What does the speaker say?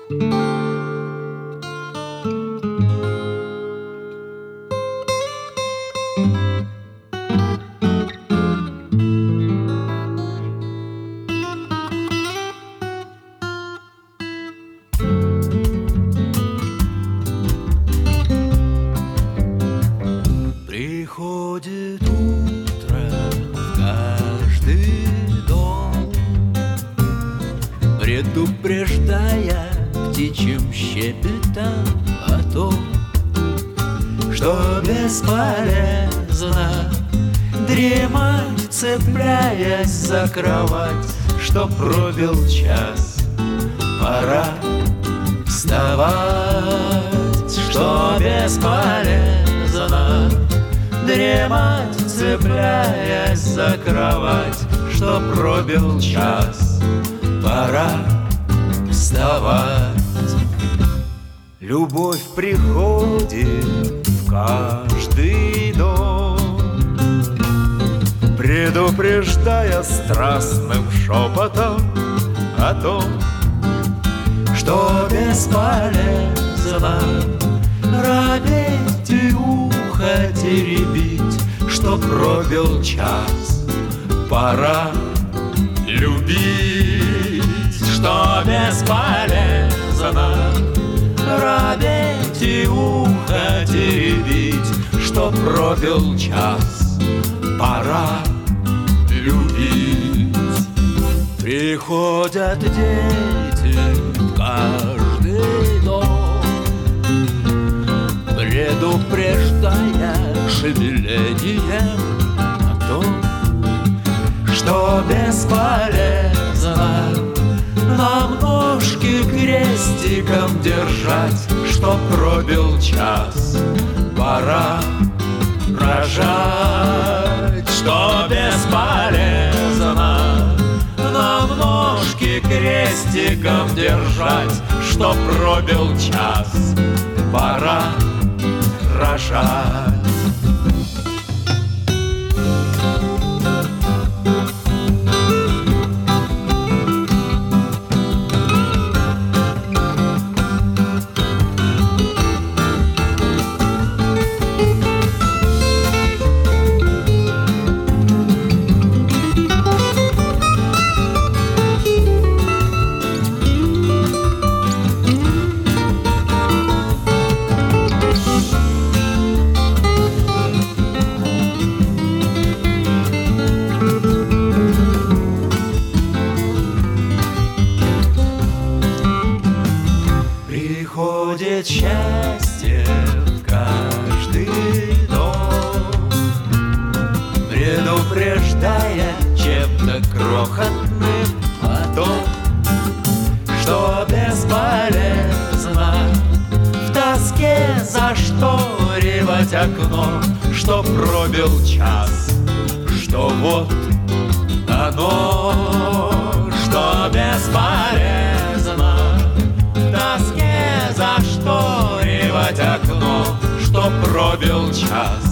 Приходит утро в каждый дом, предупреждая птичьим щебетом о том, что бесполезно дремать, цепляясь за кровать, что пробил час, пора вставать, что бесполезно дремать, цепляясь за кровать, что пробил час, пора вставать. Любовь приходит в каждый дом, предупреждая страстным шепотом о том, что бесполезно робеть и ухо теребить, что пробил час, пора любить, что бесполезно робеть и ухо теребить, что пробил час, пора любить. Приходят дети в каждый дом, предупреждая шевелением о том, что бесполезно нам ножки крестиком держать, что пробил час, пора рожать, что бесполезно нам ножки крестиком держать, что пробил час, пора рожать. Приходит счастье в каждый дом, предупреждая чем-то крохотным о том, что бесполезно в тоске зашторивать окно, что пробил час, что вот оно, что бесполезно в тоске зашторивать окно, что пробил час,